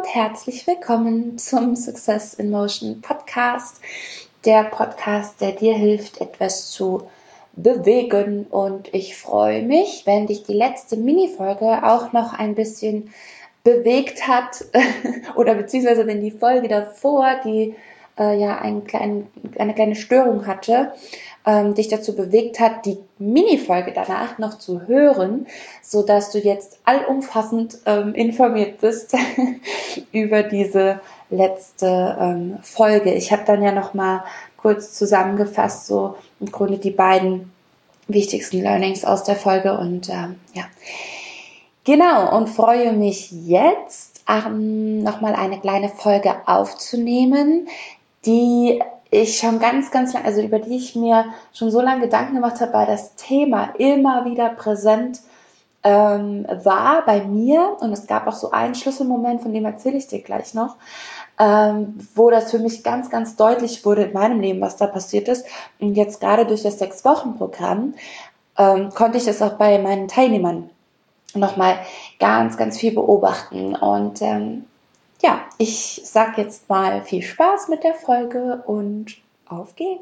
herzlich willkommen zum Success in Motion Podcast, der Podcast, der dir hilft, etwas zu bewegen. Und ich freue mich, wenn dich die letzte Mini-Folge auch noch ein bisschen bewegt hat oder beziehungsweise wenn die Folge davor, die eine kleine Störung hatte, dich dazu bewegt hat, die Mini-Folge danach noch zu hören, sodass du jetzt allumfassend informiert bist über diese letzte Folge. Ich habe dann ja nochmal kurz zusammengefasst, so im Grunde die beiden wichtigsten Learnings aus der Folge und genau, und freue mich jetzt nochmal eine kleine Folge aufzunehmen, die ich schon ganz lange, also über die ich mir schon so lange Gedanken gemacht habe, weil das Thema immer wieder präsent war bei mir, und es gab auch so einen Schlüsselmoment, von dem erzähle ich dir gleich noch, wo das für mich ganz deutlich wurde in meinem Leben, was da passiert ist. Und jetzt gerade durch das 6-Wochen-Programm konnte ich das auch bei meinen Teilnehmern nochmal ganz viel beobachten. Und ich sage jetzt mal viel Spaß mit der Folge und auf geht's.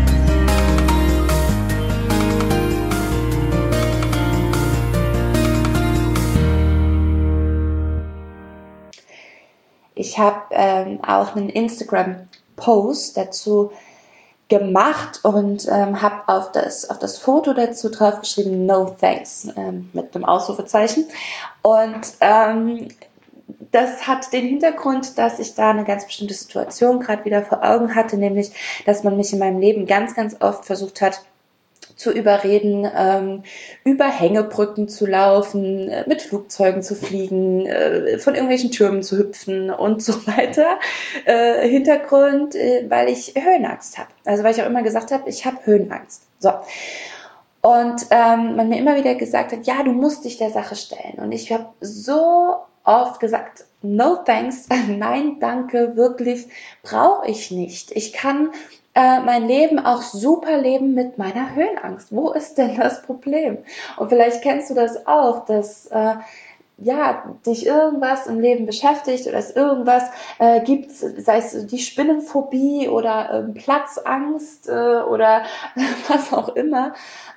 Ich habe auch einen Instagram-Post dazu gemacht und habe auf das Foto dazu drauf geschrieben, no thanks, mit einem Ausrufezeichen. Und das hat den Hintergrund, dass ich da eine ganz bestimmte Situation gerade wieder vor Augen hatte, nämlich, dass man mich in meinem Leben ganz oft versucht hat zu überreden, über Hängebrücken zu laufen, mit Flugzeugen zu fliegen, von irgendwelchen Türmen zu hüpfen und so weiter. Hintergrund, weil ich Höhenangst habe. Also weil ich auch immer gesagt habe, ich habe Höhenangst. So. Und man mir immer wieder gesagt hat, ja, du musst dich der Sache stellen. Und ich habe so oft gesagt, no thanks, nein, danke, wirklich brauche ich nicht. Ich kann mein Leben auch super leben mit meiner Höhenangst. Wo ist denn das Problem? Und vielleicht kennst du das auch, dass dich irgendwas im Leben beschäftigt oder es irgendwas gibt, sei es die Spinnenphobie oder Platzangst oder was auch immer.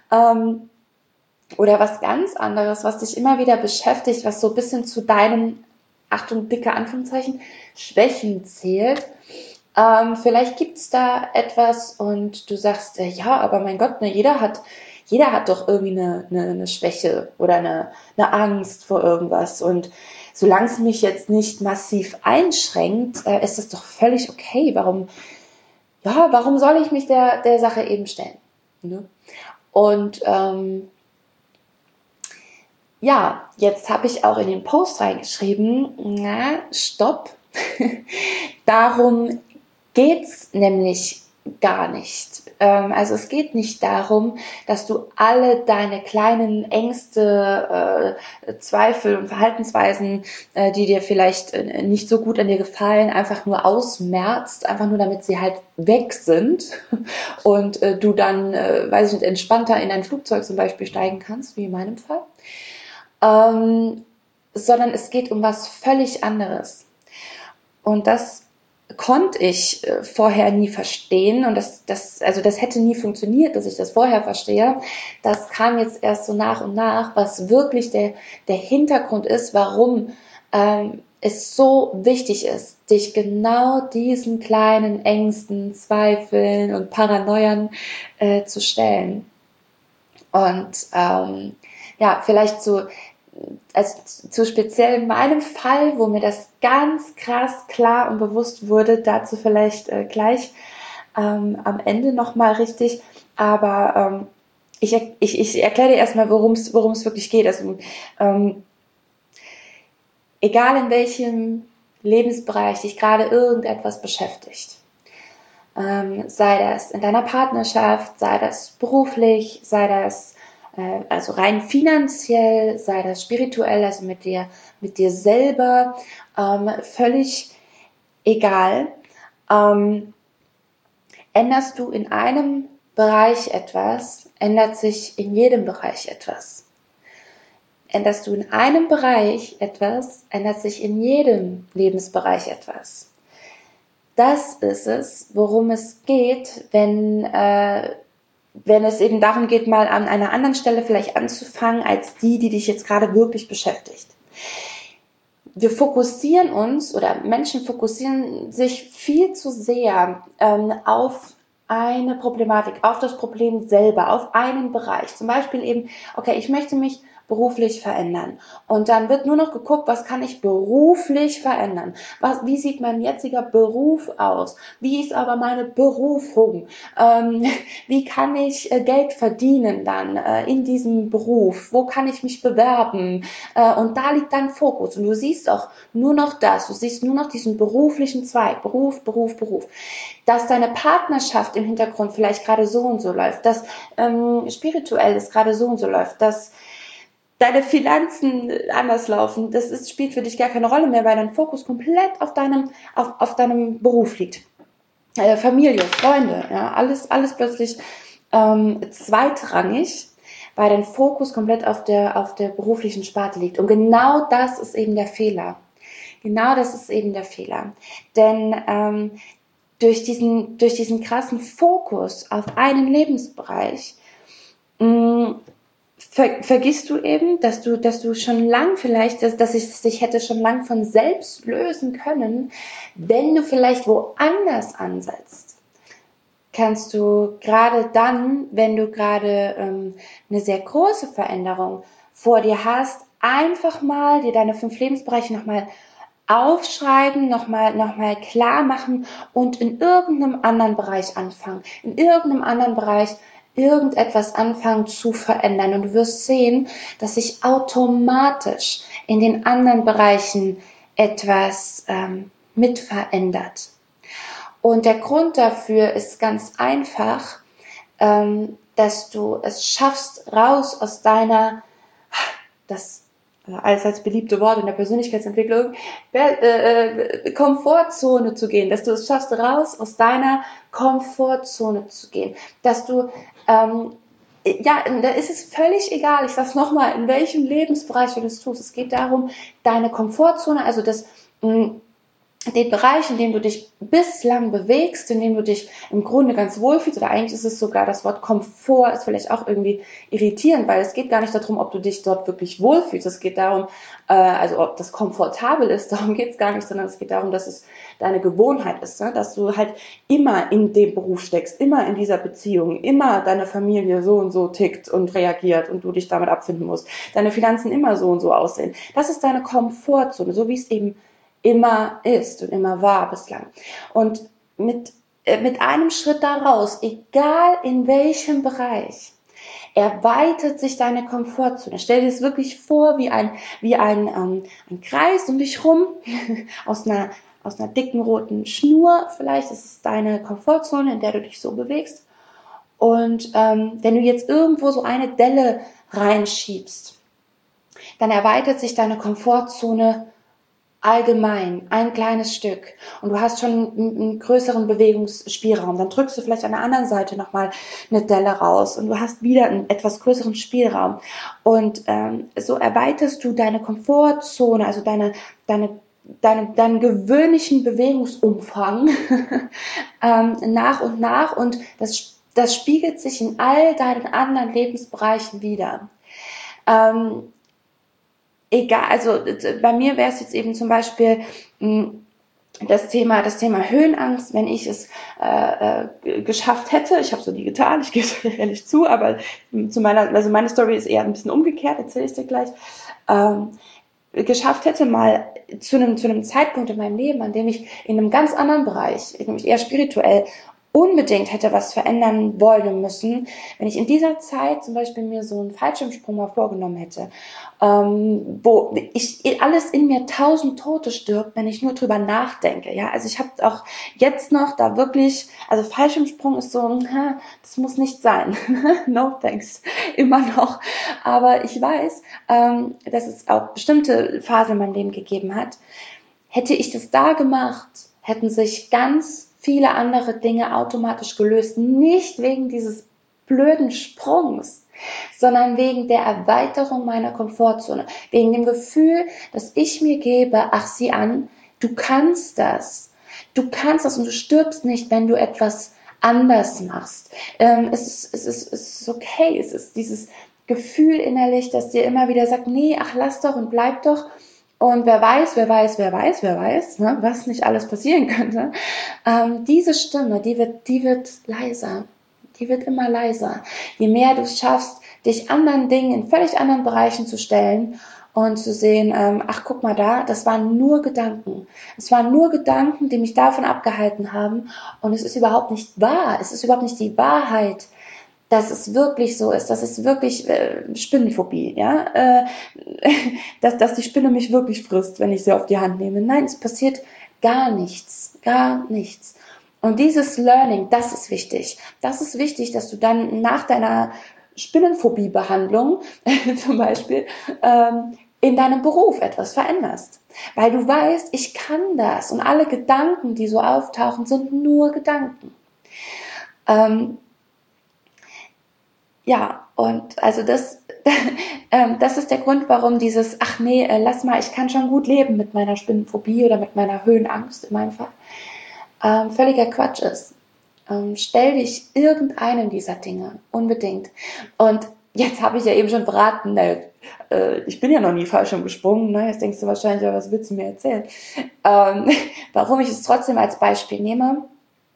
Oder was ganz anderes, was dich immer wieder beschäftigt, was so ein bisschen zu deinen, Achtung, dicke Anführungszeichen, Schwächen zählt. Vielleicht gibt's da etwas und du sagst, ja, aber mein Gott, ne, jeder hat doch irgendwie eine Schwäche oder eine Angst vor irgendwas. Und solange es mich jetzt nicht massiv einschränkt, ist das doch völlig okay. Warum soll ich mich der Sache eben stellen? Ne? Und jetzt habe ich auch in den Post reingeschrieben, stopp. Darum geht's nämlich gar nicht. Also es geht nicht darum, dass du alle deine kleinen Ängste, Zweifel und Verhaltensweisen, die dir vielleicht nicht so gut an dir gefallen, einfach nur ausmerzt, einfach nur damit sie halt weg sind und du dann, entspannter in ein Flugzeug zum Beispiel steigen kannst, wie in meinem Fall. Sondern es geht um was völlig anderes. Und das konnte ich vorher nie verstehen und das hätte nie funktioniert, dass ich das vorher verstehe. Das kam jetzt erst so nach und nach, was wirklich der Hintergrund ist, warum es so wichtig ist, dich genau diesen kleinen Ängsten, Zweifeln und Paranoiern zu stellen. Und vielleicht so zu speziell in meinem Fall, wo mir das ganz krass klar und bewusst wurde, dazu vielleicht gleich am Ende nochmal richtig, aber ich erkläre dir erstmal, worum es wirklich geht. Also egal in welchem Lebensbereich dich gerade irgendetwas beschäftigt, sei das in deiner Partnerschaft, sei das beruflich, sei das also rein finanziell, sei das spirituell, also mit dir selber, völlig egal. Änderst du in einem Bereich etwas, ändert sich in jedem Bereich etwas. änderst du in einem Bereich etwas, ändert sich in jedem Lebensbereich etwas. Das ist es, worum es geht, wenn es eben darum geht, mal an einer anderen Stelle vielleicht anzufangen, als die dich jetzt gerade wirklich beschäftigt. Wir fokussieren uns, oder Menschen fokussieren sich viel zu sehr auf eine Problematik, auf das Problem selber, auf einen Bereich. Zum Beispiel eben, okay, ich möchte mich beruflich verändern. Und dann wird nur noch geguckt, was kann ich beruflich verändern? Wie sieht mein jetziger Beruf aus? Wie ist aber meine Berufung? Wie kann ich Geld verdienen dann in diesem Beruf? Wo kann ich mich bewerben? Und da liegt dein Fokus. Und du siehst auch nur noch das. Du siehst nur noch diesen beruflichen Zweig. Beruf. Dass deine Partnerschaft im Hintergrund vielleicht gerade so und so läuft. Dass spirituell es gerade so und so läuft. Dass deine Finanzen anders laufen, spielt für dich gar keine Rolle mehr, weil dein Fokus komplett auf deinem Beruf liegt. Familie, Freunde, ja, alles plötzlich zweitrangig, weil dein Fokus komplett auf der beruflichen Sparte liegt. Und genau das ist eben der Fehler. Denn durch diesen krassen Fokus auf einen Lebensbereich vergisst du eben, dass du schon lang vielleicht, dass es sich hätte schon lang von selbst lösen können, wenn du vielleicht woanders ansetzt. Kannst du gerade dann, wenn du gerade eine sehr große Veränderung vor dir hast, einfach mal dir deine 5 Lebensbereiche nochmal aufschreiben, nochmal klar machen und in irgendeinem anderen Bereich anfangen. In irgendeinem anderen Bereich irgendetwas anfangen zu verändern. Und du wirst sehen, dass sich automatisch in den anderen Bereichen etwas mit verändert. Und der Grund dafür ist ganz einfach, dass du es schaffst, raus aus deiner, das alles als beliebte Wort in der Persönlichkeitsentwicklung, Komfortzone zu gehen, dass du es schaffst, raus aus deiner Komfortzone zu gehen, dass du, da ist es völlig egal, ich sag's nochmal, in welchem Lebensbereich du das tust, es geht darum, deine Komfortzone, also den Bereich, in dem du dich bislang bewegst, in dem du dich im Grunde ganz wohlfühlst, oder eigentlich ist es sogar das Wort Komfort, ist vielleicht auch irgendwie irritierend, weil es geht gar nicht darum, ob du dich dort wirklich wohlfühlst, es geht darum, also ob das komfortabel ist, darum geht es gar nicht, sondern es geht darum, dass es deine Gewohnheit ist, ne? Dass du halt immer in dem Beruf steckst, immer in dieser Beziehung, immer deine Familie so und so tickt und reagiert und du dich damit abfinden musst, deine Finanzen immer so und so aussehen. Das ist deine Komfortzone, so wie es eben immer ist und immer war bislang. Und mit einem Schritt daraus, egal in welchem Bereich, erweitert sich deine Komfortzone. Stell dir es wirklich vor wie ein Kreis um dich rum, aus einer dicken roten Schnur vielleicht. Das ist deine Komfortzone, in der du dich so bewegst. Und wenn du jetzt irgendwo so eine Delle reinschiebst, dann erweitert sich deine Komfortzone allgemein, ein kleines Stück, und du hast schon einen größeren Bewegungsspielraum, dann drückst du vielleicht an der anderen Seite nochmal eine Delle raus und du hast wieder einen etwas größeren Spielraum, und so erweiterst du deine Komfortzone, also deinen gewöhnlichen Bewegungsumfang nach und nach, und das spiegelt sich in all deinen anderen Lebensbereichen wieder. Egal, also bei mir wäre es jetzt eben zum Beispiel das Thema Höhenangst, wenn ich es geschafft hätte, ich habe es noch nie getan, ich gebe es ehrlich zu, aber meine Story ist eher ein bisschen umgekehrt, erzähle ich dir gleich, geschafft hätte, mal zu einem Zeitpunkt in meinem Leben, an dem ich in einem ganz anderen Bereich, nämlich eher spirituell, unbedingt hätte was verändern wollen müssen, wenn ich in dieser Zeit zum Beispiel mir so einen Fallschirmsprung mal vorgenommen hätte, wo alles in mir 1000 Tote stirbt, wenn ich nur drüber nachdenke. Ja, also ich habe auch jetzt noch da wirklich, also Fallschirmsprung ist so, das muss nicht sein. No thanks, immer noch. Aber ich weiß, dass es auch bestimmte Phasen in meinem Leben gegeben hat. Hätte ich das da gemacht, hätten sich ganz viele andere Dinge automatisch gelöst. Nicht wegen dieses blöden Sprungs, sondern wegen der Erweiterung meiner Komfortzone, wegen dem Gefühl, dass ich mir gebe, ach sieh an, du kannst das und du stirbst nicht, wenn du etwas anders machst. Es ist okay, es ist dieses Gefühl innerlich, das dir immer wieder sagt, nee, ach lass doch und bleib doch. Und wer weiß, ne, was nicht alles passieren könnte. Diese Stimme, die wird leiser. Die wird immer leiser. Je mehr du es schaffst, dich anderen Dingen in völlig anderen Bereichen zu stellen und zu sehen, ach guck mal da, das waren nur Gedanken. Es waren nur Gedanken, die mich davon abgehalten haben. Und es ist überhaupt nicht wahr. Es ist überhaupt nicht die Wahrheit, dass es wirklich so ist, dass es wirklich Spinnenphobie, ja, dass die Spinne mich wirklich frisst, wenn ich sie auf die Hand nehme. Nein, es passiert gar nichts. Und dieses Learning, das ist wichtig. Das ist wichtig, dass du dann nach deiner Spinnenphobie-Behandlung zum Beispiel in deinem Beruf etwas veränderst. Weil du weißt, ich kann das. Und alle Gedanken, die so auftauchen, sind nur Gedanken. Ja, und also das ist der Grund, warum dieses, ach nee, lass mal, ich kann schon gut leben mit meiner Spinnenphobie oder mit meiner Höhenangst in meinem Fall, völliger Quatsch ist. Stell dich irgendeinem dieser Dinge, unbedingt. Und jetzt habe ich ja eben schon verraten, ich bin ja noch nie Fallschirm gesprungen, ne? Jetzt denkst du wahrscheinlich, ja, was willst du mir erzählen? Warum ich es trotzdem als Beispiel nehme,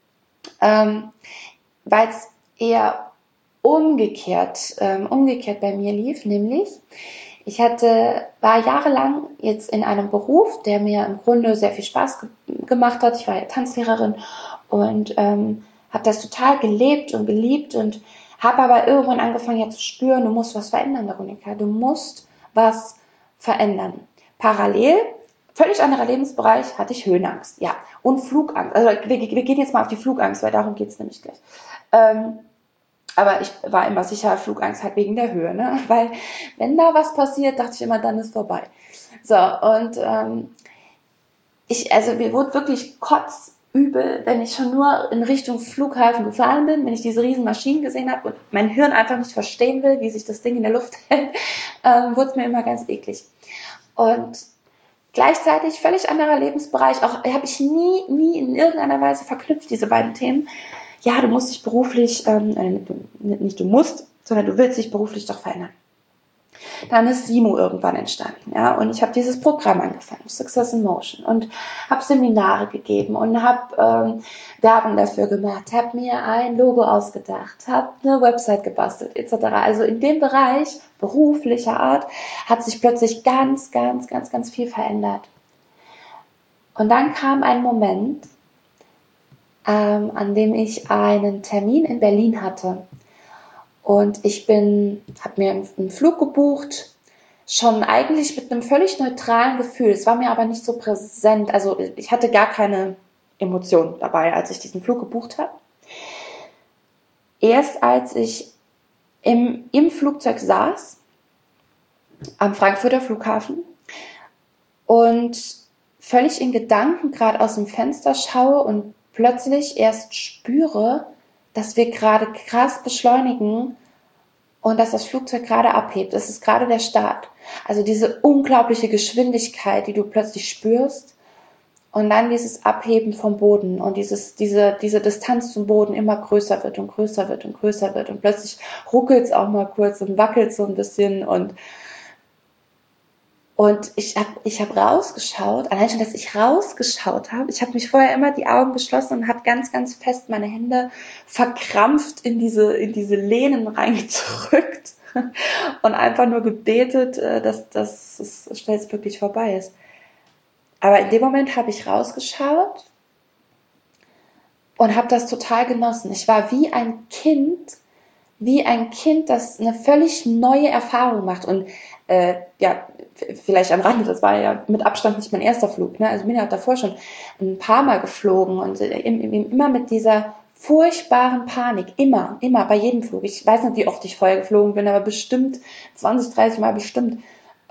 weil es eher umgekehrt bei mir lief, nämlich ich war jahrelang jetzt in einem Beruf, der mir im Grunde sehr viel Spaß gemacht hat. Ich war ja Tanzlehrerin und habe das total gelebt und geliebt und habe aber irgendwann angefangen ja zu spüren, du musst was verändern, Veronika, du musst was verändern. Parallel, völlig anderer Lebensbereich, hatte ich Höhenangst, ja, und Flugangst. Also wir gehen jetzt mal auf die Flugangst, weil darum geht es nämlich gleich. Aber ich war immer sicher, Flugangst halt wegen der Höhe, ne? Weil wenn da was passiert, dachte ich immer, dann ist vorbei. So, und mir wurde wirklich kotzübel, wenn ich schon nur in Richtung Flughafen gefahren bin, wenn ich diese riesen Maschinen gesehen habe und mein Hirn einfach nicht verstehen will, wie sich das Ding in der Luft hält, wurde es mir immer ganz eklig. Und gleichzeitig völlig anderer Lebensbereich, auch habe ich nie in irgendeiner Weise verknüpft, diese beiden Themen. Ja, du musst dich beruflich, nicht du musst, sondern du willst dich beruflich doch verändern. Dann ist Simo irgendwann entstanden, ja, und ich habe dieses Programm angefangen, Success in Motion, und habe Seminare gegeben und habe Werbung dafür gemacht, habe mir ein Logo ausgedacht, habe eine Website gebastelt, etc. Also in dem Bereich beruflicher Art hat sich plötzlich ganz viel verändert. Und dann kam ein Moment, an dem ich einen Termin in Berlin hatte. Und ich habe mir einen Flug gebucht, schon eigentlich mit einem völlig neutralen Gefühl. Es war mir aber nicht so präsent. Also ich hatte gar keine Emotionen dabei, als ich diesen Flug gebucht habe. Erst als ich im Flugzeug saß, am Frankfurter Flughafen, und völlig in Gedanken gerade aus dem Fenster schaue und plötzlich erst spüre, dass wir gerade krass beschleunigen und dass das Flugzeug gerade abhebt. Es ist gerade der Start. Also diese unglaubliche Geschwindigkeit, die du plötzlich spürst, und dann dieses Abheben vom Boden und diese Distanz zum Boden immer größer wird und größer wird und größer wird und plötzlich ruckelt es auch mal kurz und wackelt so ein bisschen und ich hab rausgeschaut, allein schon, dass ich rausgeschaut habe. Ich habe mich vorher immer die Augen geschlossen und habe ganz fest meine Hände verkrampft in diese Lehnen reingedrückt und einfach nur gebetet, dass es schnellstmöglich vorbei ist. Aber in dem Moment habe ich rausgeschaut und habe das total genossen. Ich war wie ein Kind, das eine völlig neue Erfahrung macht. Und vielleicht am Rande, das war ja mit Abstand nicht mein erster Flug. Ne? Also bin ja davor schon ein paar Mal geflogen und immer mit dieser furchtbaren Panik. Immer bei jedem Flug. Ich weiß nicht, wie oft ich vorher geflogen bin, aber bestimmt 20, 30 Mal bestimmt.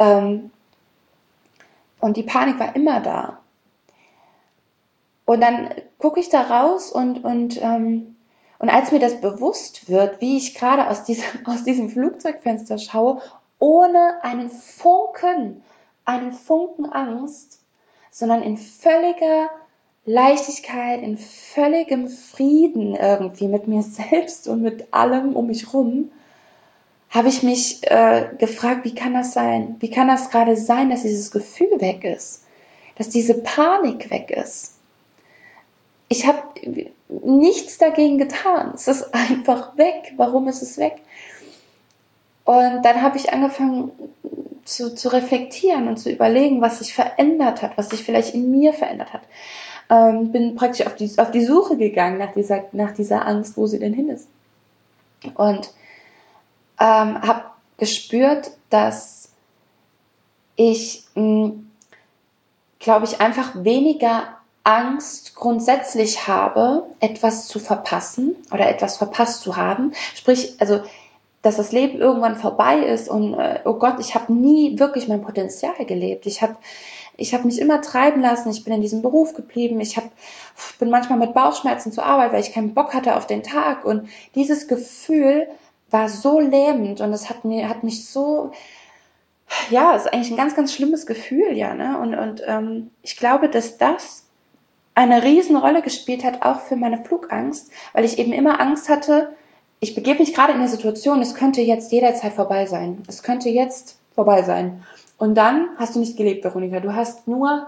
Und die Panik war immer da. Und dann gucke ich da raus und Und als mir das bewusst wird, wie ich gerade aus diesem Flugzeugfenster schaue, ohne einen Funken Angst, sondern in völliger Leichtigkeit, in völligem Frieden irgendwie mit mir selbst und mit allem um mich rum, habe ich mich gefragt, wie kann das sein? Wie kann das gerade sein, dass dieses Gefühl weg ist? Dass diese Panik weg ist? Ich habe nichts dagegen getan. Es ist einfach weg. Warum ist es weg? Und dann habe ich angefangen zu reflektieren und zu überlegen, was sich verändert hat, was sich vielleicht in mir verändert hat. Bin praktisch auf die Suche gegangen nach dieser Angst, wo sie denn hin ist. Und habe gespürt, dass ich, glaube ich, einfach weniger Angst grundsätzlich habe, etwas zu verpassen oder etwas verpasst zu haben. Sprich, also, dass das Leben irgendwann vorbei ist und, oh Gott, ich habe nie wirklich mein Potenzial gelebt. Ich habe mich immer treiben lassen, ich bin in diesem Beruf geblieben, bin manchmal mit Bauchschmerzen zur Arbeit, weil ich keinen Bock hatte auf den Tag, und dieses Gefühl war so lähmend und es hat mich so, ja, es ist eigentlich ein ganz, ganz schlimmes Gefühl, ja, ne? Und ich glaube, dass das eine Riesenrolle gespielt hat, auch für meine Flugangst, weil ich eben immer Angst hatte, ich begebe mich gerade in eine Situation, es könnte jetzt jederzeit vorbei sein. Es könnte jetzt vorbei sein. Und dann hast du nicht gelebt, Veronika. Du hast nur,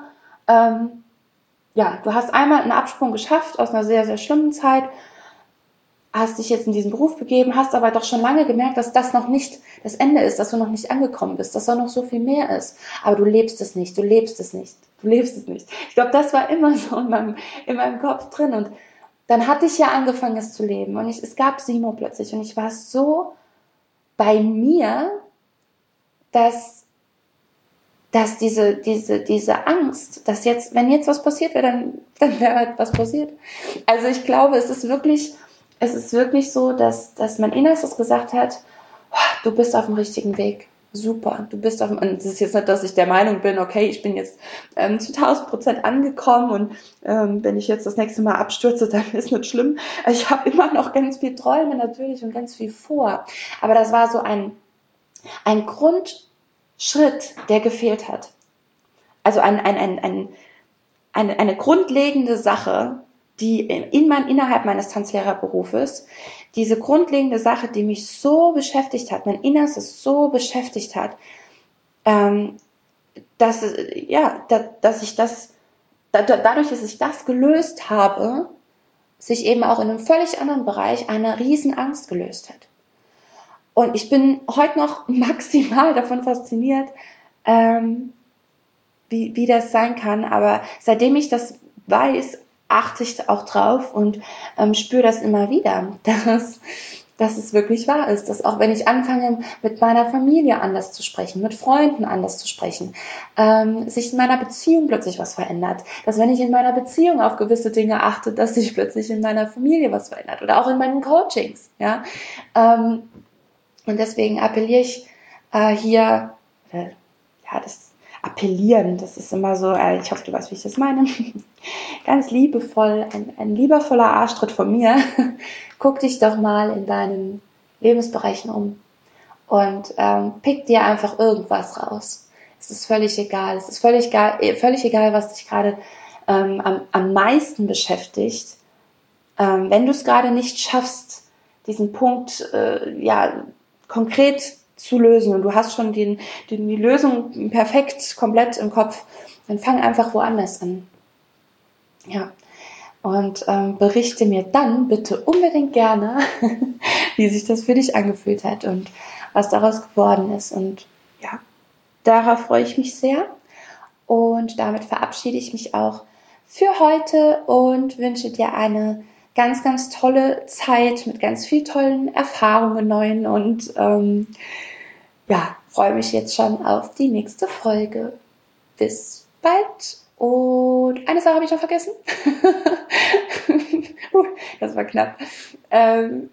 du hast einmal einen Absprung geschafft aus einer sehr, sehr schlimmen Zeit, hast dich jetzt in diesen Beruf begeben, hast aber doch schon lange gemerkt, dass das noch nicht das Ende ist, dass du noch nicht angekommen bist, dass da noch so viel mehr ist. Aber du lebst es nicht. Ich glaube, das war immer so in meinem Kopf drin. Und dann hatte ich ja angefangen, es zu leben. Und es gab Simo plötzlich. Und ich war so bei mir, dass diese Angst, dass jetzt, wenn jetzt was passiert wäre, dann wäre halt was passiert. Also ich glaube, es ist wirklich so, dass mein Innerstes gesagt hat, du bist auf dem richtigen Weg. Super, du bist und es ist jetzt nicht, dass ich der Meinung bin, okay, ich bin jetzt zu 1000% angekommen und wenn ich jetzt das nächste Mal abstürze, dann ist nicht schlimm. Ich habe immer noch ganz viel Träume natürlich und ganz viel vor. Aber das war so ein Grundschritt, der gefehlt hat. Also eine grundlegende Sache, die innerhalb meines Tanzlehrerberufes, diese grundlegende Sache, die mich so beschäftigt hat, mein Innerstes so beschäftigt hat, dass ich dadurch, dass ich das gelöst habe, sich eben auch in einem völlig anderen Bereich eine Riesenangst gelöst hat. Und ich bin heute noch maximal davon fasziniert, wie das sein kann, aber seitdem ich das weiß, achte ich auch drauf und spüre das immer wieder, dass es wirklich wahr ist, dass auch wenn ich anfange, mit meiner Familie anders zu sprechen, mit Freunden anders zu sprechen, sich in meiner Beziehung plötzlich was verändert, dass wenn ich in meiner Beziehung auf gewisse Dinge achte, dass sich plötzlich in meiner Familie was verändert oder auch in meinen Coachings, ja, und deswegen appelliere ich hier, appellieren, das ist immer so, ich hoffe, du weißt, wie ich das meine, ganz liebevoll, ein liebevoller Arschtritt von mir. Guck dich doch mal in deinen Lebensbereichen um und pick dir einfach irgendwas raus. Es ist völlig egal. Es ist völlig egal, was dich gerade am meisten beschäftigt. Wenn du es gerade nicht schaffst, diesen Punkt konkret zu lösen und du hast schon die Lösung perfekt, komplett im Kopf, dann fang einfach woanders an. Ja, und berichte mir dann bitte unbedingt gerne, wie sich das für dich angefühlt hat und was daraus geworden ist. Und ja, darauf freue ich mich sehr. Und damit verabschiede ich mich auch für heute und wünsche dir eine ganz, ganz tolle Zeit mit ganz viel tollen Erfahrungen neuen und freue mich jetzt schon auf die nächste Folge. Bis bald. Und eine Sache habe ich noch vergessen. Das war knapp.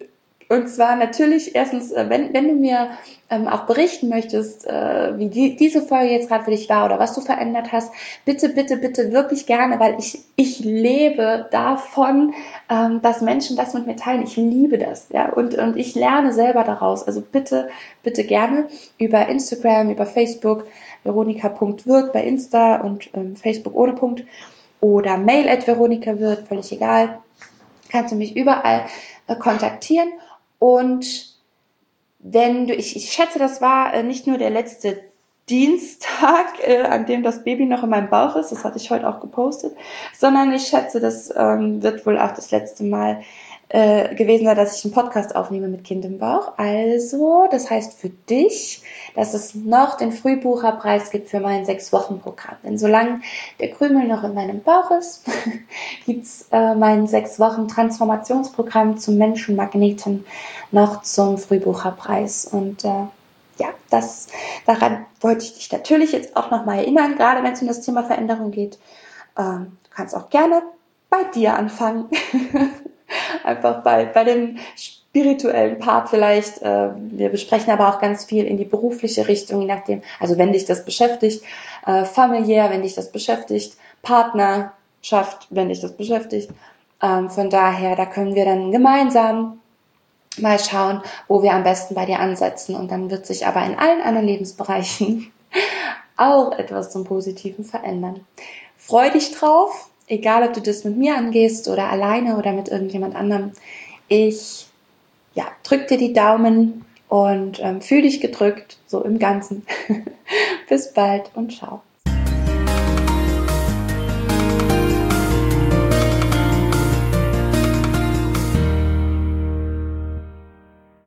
Und zwar natürlich erstens, wenn du mir auch berichten möchtest, wie diese Folge jetzt gerade für dich war oder was du verändert hast, bitte, bitte, bitte wirklich gerne, weil ich lebe davon, dass Menschen das mit mir teilen. Ich liebe das, ja, und ich lerne selber daraus. Also bitte, bitte gerne über Instagram, über Facebook, veronika.wirth bei Insta und Facebook ohne Punkt oder mail@veronikawirth, völlig egal. Kannst du mich überall kontaktieren. Und wenn du, ich schätze, das war nicht nur der letzte Dienstag, an dem das Baby noch in meinem Bauch ist, das hatte ich heute auch gepostet, sondern ich schätze, das wird wohl auch das letzte Mal gewesen sein, dass ich einen Podcast aufnehme mit Kind im Bauch. Also, das heißt für dich, dass es noch den Frühbucherpreis gibt für mein 6-Wochen-Programm. Denn solange der Krümel noch in meinem Bauch ist, gibt's mein 6-Wochen-Transformationsprogramm zum Menschenmagneten noch zum Frühbucherpreis. Und ja, daran wollte ich dich natürlich jetzt auch nochmal erinnern, gerade wenn es um das Thema Veränderung geht. Du kannst auch gerne bei dir anfangen. Einfach bei dem spirituellen Part vielleicht. Wir besprechen aber auch ganz viel in die berufliche Richtung, je nachdem, also wenn dich das beschäftigt, familiär, wenn dich das beschäftigt, Partnerschaft, wenn dich das beschäftigt. Von daher, da können wir dann gemeinsam mal schauen, wo wir am besten bei dir ansetzen. Und dann wird sich aber in allen anderen Lebensbereichen auch etwas zum Positiven verändern. Freu dich drauf. Egal, ob du das mit mir angehst oder alleine oder mit irgendjemand anderem. Ich drück dir die Daumen und fühl dich gedrückt, so im Ganzen. Bis bald und ciao.